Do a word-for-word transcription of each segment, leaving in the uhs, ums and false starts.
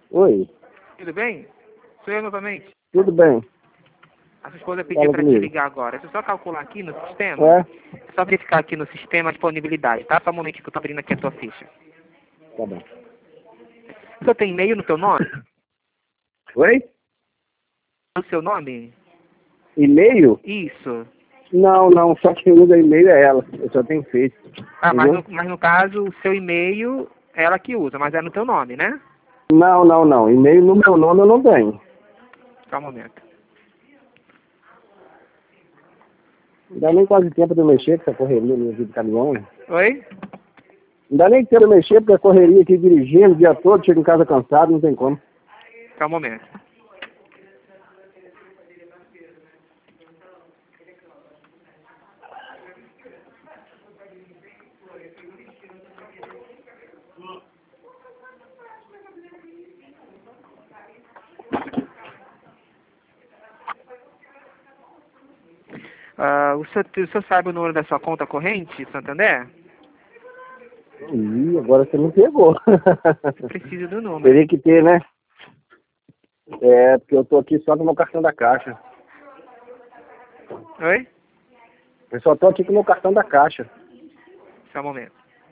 Oi, Tudo bem? Sou eu novamente. tudo bem? A sua esposa pediu Fala para te comigo. ligar agora. Deixa eu só calcular aqui no sistema. É? É só verificar aqui no sistema a disponibilidade, tá? Só um momentinho que eu tô abrindo aqui a tua ficha. Tá bom. Você tem e-mail no teu nome? Oi? No seu nome? E-mail? Isso. Não, não, só quem usa e-mail é ela. Eu só tenho Face. Ah, mas Entendeu? no, mas no caso, o seu e-mail é ela que usa, mas é no teu nome, né? Não, não, não. E-mail no meu nome eu não tenho. Só um momento. Não dá nem quase tempo de eu mexer com essa correria minha vida de caminhão. Né? Oi? Não dá nem tempo de eu mexer porque a correria aqui dirigindo o dia todo, chego em casa cansado, não tem como. Só um momento. Ah, o, senhor, o senhor sabe o número da sua conta corrente, Santander? Ih, agora você me pegou. Preciso do número. Teria que ter, né? É, porque eu tô aqui só no meu cartão da caixa. Oi? Eu só tô aqui com o meu cartão da caixa. Só um momento.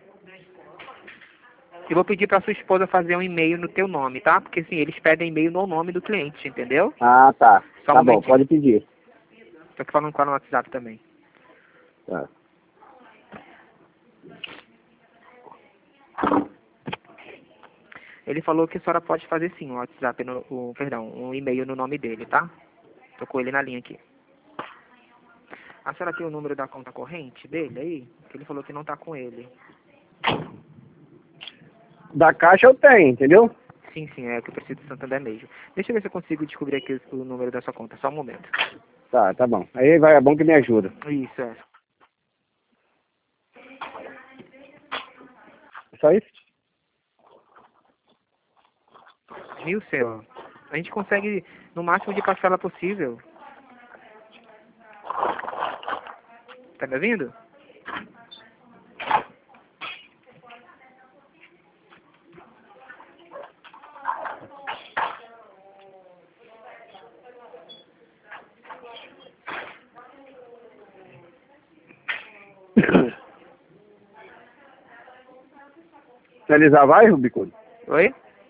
Eu vou pedir para sua esposa fazer um e-mail no teu nome, tá? Porque assim, eles pedem e-mail no nome do cliente, entendeu? Ah, tá. Só um Tá bom, momentinho. pode pedir. Tô aqui falando com ela no WhatsApp também. Tá. Ele falou que a senhora pode fazer sim um WhatsApp, no, o, perdão, um e-mail no nome dele, tá? Tô com ele na linha aqui. A senhora tem o número da conta corrente dele aí? Que ele falou que não tá com ele. Da caixa eu tenho, entendeu? Sim, sim, é o que eu preciso do Santander mesmo. Deixa eu ver se eu consigo descobrir aqui o número da sua conta. Só um momento. Tá, tá bom. Aí vai, é bom que me ajuda. Isso, é. Só isso? Viu, seu? A gente consegue no máximo de parcela possível. Tá me ouvindo? Finalizar vai, Rubicudo? Oi?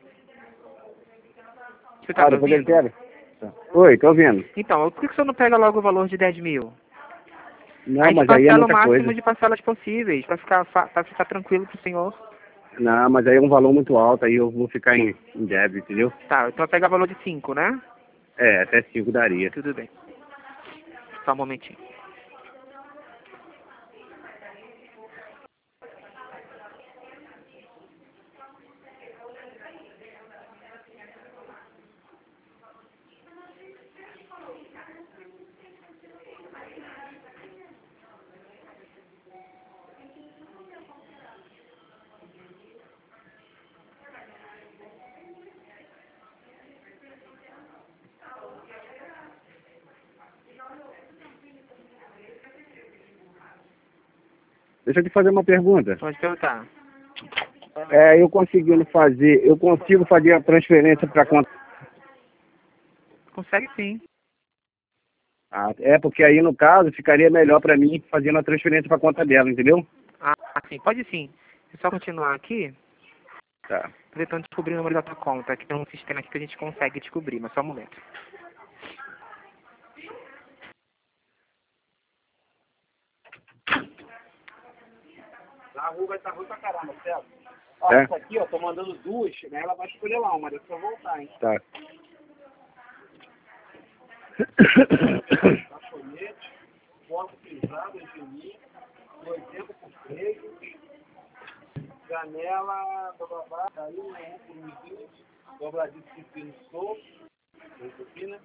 Você tá Ah, me depois ele ouvindo? pega. Tá. Oi, tô ouvindo. Então, por que que o senhor não pega logo o valor de dez mil? Não, A gente mas aí é parcela o muita máximo coisa. de parcelas possíveis, pra ficar, fa- pra ficar tranquilo pro senhor. Não, mas aí é um valor muito alto, aí eu vou ficar em, em débito, entendeu? Tá, então pega valor de cinco, né? É, até cinco daria. Tudo bem. Só um momentinho. Deixa eu te fazer uma pergunta. Pode perguntar. É, eu conseguindo fazer, eu consigo fazer a transferência para conta. Consegue sim. Ah, é, porque aí no caso ficaria melhor para mim fazendo a transferência para conta dela, entendeu? Ah, sim, pode sim. É só continuar aqui. Tá. Tô tentando descobrir o número da tua conta, que tem um sistema aqui que a gente consegue descobrir, mas só um momento. A rua vai estar ruim pra caramba, certo? Ó, É? essa aqui, ó, tô mandando duas, né? Ela vai escolher lá uma, deixa eu voltar, hein? Tá. Caixonete, porta pisada, gelinho, oitenta por três, janela, bababá, aí, um por um vinte, dobradinho de pepino solto, pepina,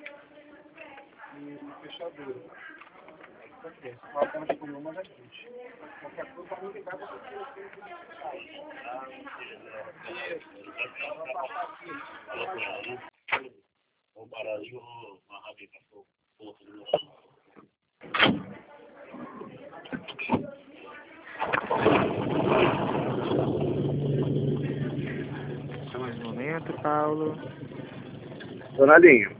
e fechadura. Ok, falta de comer uma das duas. Qualquer coisa, pra mim ligar, você tem que O baralho, uma rabeta, o Só mais um momento. seu Paulo. Tô na linha.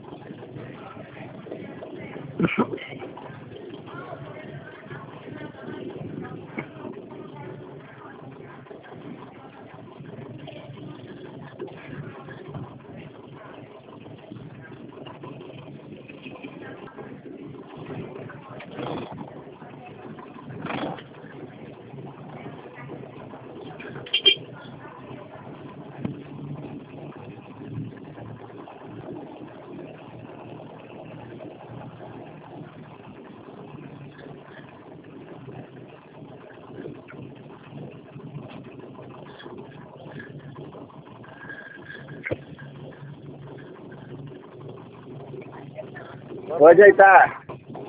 Pode ajeitar.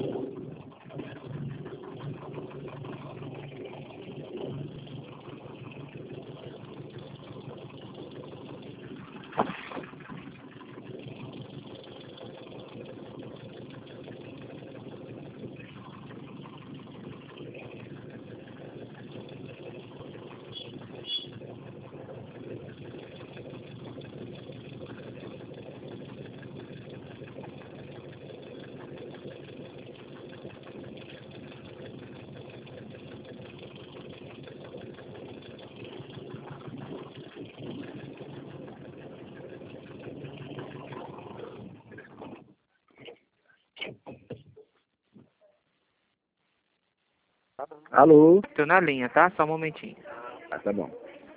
Alô? Tô na linha, tá? Só um momentinho. Ah, tá bom.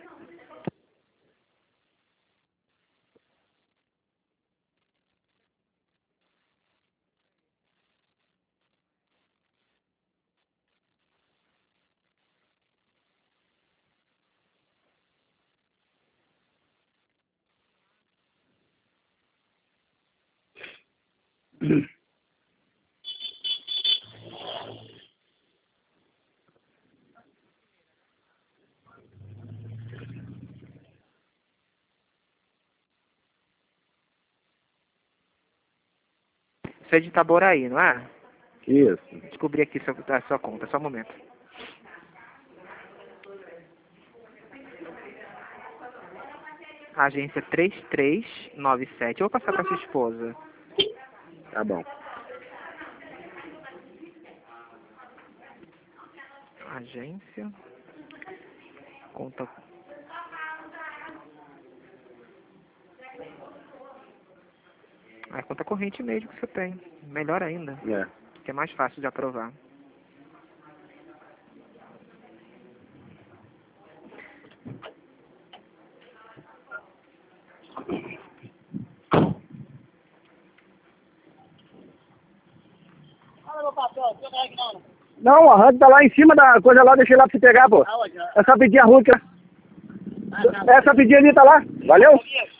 Você é de Itaboraí, não é? Isso. Descobri aqui sua, a sua conta, só um momento. Agência três três nove sete. Eu vou passar para sua esposa. Tá bom. Agência. Conta. É conta corrente mesmo que você tem. Melhor ainda. É. Que é mais fácil de aprovar. Não, a rádio tá lá em cima da coisa lá, deixei lá pra você pegar, pô. É só pedir a Ruth. É só pedir ali, tá lá. Valeu?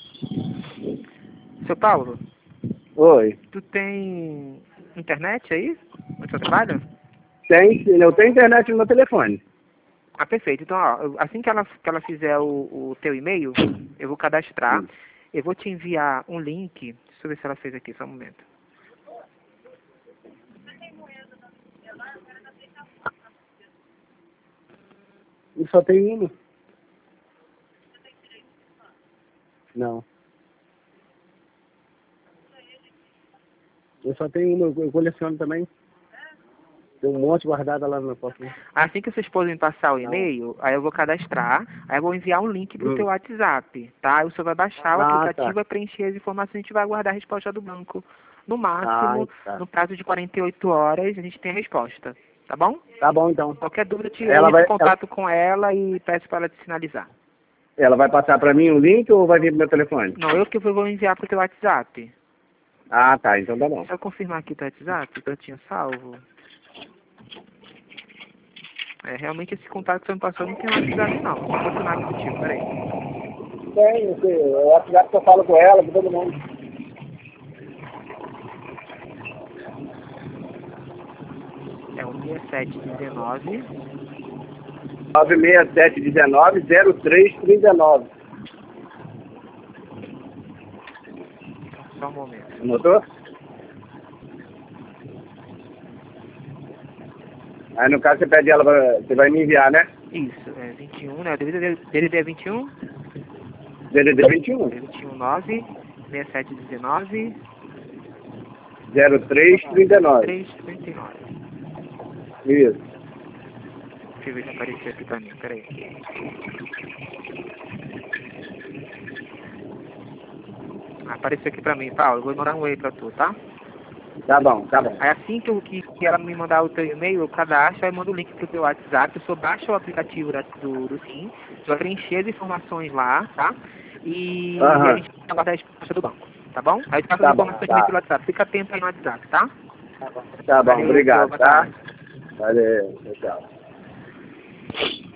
Seu Paulo, Oi. tu tem internet aí? Onde você trabalha? Tem, eu tenho internet no meu telefone. Ah, perfeito. Então, ó, eu- assim que ela, que ela fizer o, o teu e-mail, eu vou cadastrar. Hum. Eu vou te enviar um link. Deixa eu ver se ela fez aqui, só um momento. E só tem uma. Não. Eu só tenho uma, eu coleciono também. Tem um monte guardado lá no meu porta. Assim que a sua esposa me passar o e-mail, aí eu vou cadastrar, aí eu vou enviar um link pro Hum. teu WhatsApp, tá? Aí o senhor vai baixar o Ah, aplicativo, tá. vai preencher as informações e a gente vai aguardar a resposta do banco. No máximo, Ah, tá. no prazo de quarenta e oito horas, a gente tem a resposta, tá bom? Tá bom, então. Qualquer dúvida, eu te Ela entro vai- em contato com ela e peço para ela te sinalizar. Ela vai passar pra mim o link ou vai vir pro meu telefone? Não, eu que vou enviar pro teu WhatsApp. Ah, tá. Então tá bom. Deixa eu confirmar aqui teu WhatsApp, que eu tinha salvo. É, realmente esse contato que você me passou não tem WhatsApp não. Vou confirmar aqui contigo, peraí. Tem, eu sei. O WhatsApp que eu falo com ela, com todo mundo. É o seis sete um nove. nove seis sete um nove zero três três nove. Só um momento. Anotou? Aí no caso você pede ela pra... Você vai me enviar, né? Isso, é vinte e um, né? O D D D D D é vinte e um? D D D vinte e um. vinte e um nove, seis sete um nove, zero três trinta e nove. três trinta e nove. Isso. Deixa eu ver se apareceu aqui pra mim, peraí. Apareceu aqui pra mim, Paulo, eu vou mandar um e-mail pra tu, tá? Tá bom, tá bom. Aí assim que, eu, que, que ela me mandar o teu e-mail, eu cadastro, aí mando o link pro teu WhatsApp, eu só baixo o aplicativo da, do, do Sim, vai preencher as informações lá, tá? E, Aham. e a gente vai aguardar a resposta do banco, tá bom? Aí tu passa Tá as bom, informações tá. também pelo WhatsApp, fica atento aí no WhatsApp, tá? Tá bom, Valeu, obrigado, boa tá? tarde. Valeu, tchau.